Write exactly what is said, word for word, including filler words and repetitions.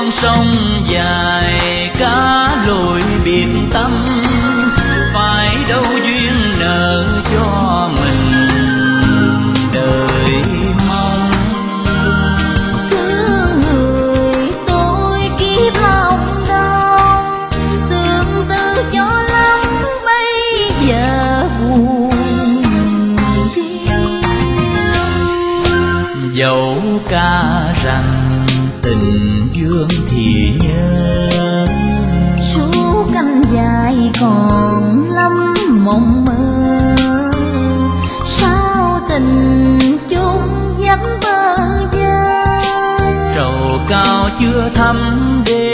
con sông dài cá lội biệt tâm, phải đâu duyên nợ cho mình đời mong. Thương người tôi kiếp lòng đau, tương tư cho lắm bây giờ buồn thiêu. Dẫu ca rằng tình dương thì nhớ, số canh dài còn lắm mộng mơ. Sao tình chung dấp bơ vơ, trầu cao chưa thăm đêm